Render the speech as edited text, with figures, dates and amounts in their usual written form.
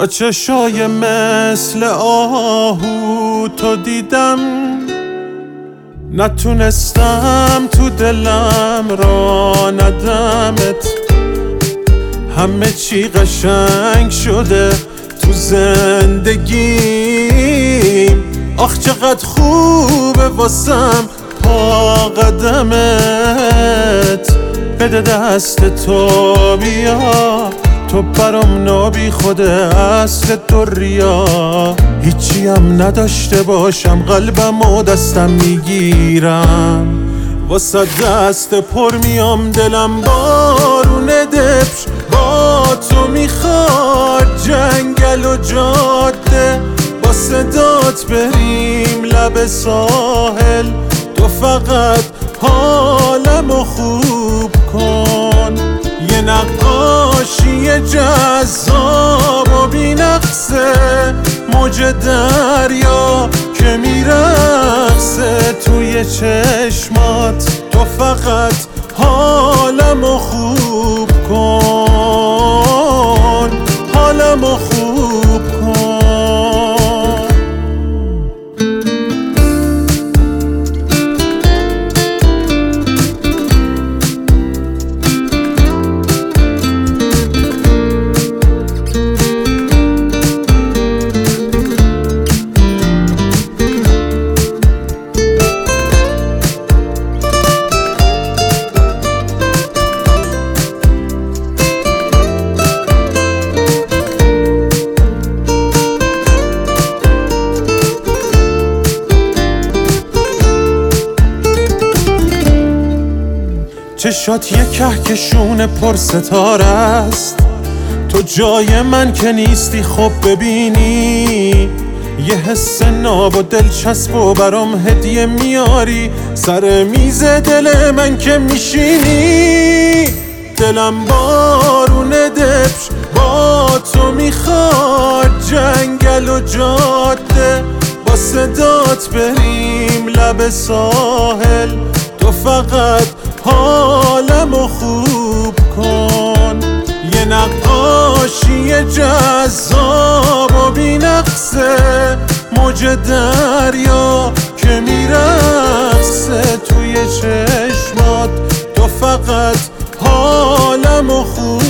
با چشای مثل آهو تو دیدم، نتونستم تو دلم را ندمت. همه چی قشنگ شده تو زندگیم، آخ چقدر خوبه واسم پا قدمت. بده دست تو بیا، تو برام نابی خود اصل دنیا. هیچی هم نداشته باشم قلبم و دستم میگیرم، واسه دست پر میام دلم بارون دبش. با تو میخواد جنگل و جاده، با صدات بریم لب ساحل. تو فقط حالمو خوب کن، یه نقاشی جذاب و بی‌نقصه، موج دریا که میرقصه توی چشمات. تو فقط حالمو خوب کن، حالمو خوب کن. چشات یه کهکشون پر ستاره است، تو جای من که نیستی خب ببینی. یه حس ناب و دلچسب و برام هدیه میاری، سر میز دل من که میشینی. دلم بارون دبش، با تو میخواد جنگل و جاده، با صدات بریم لب ساحل. تو فقط حالمو خوب کن، یه نقاشی جذاب و بی‌نقصه، موج دریا که میرقصه توی چشمات. تو فقط حالمو خوب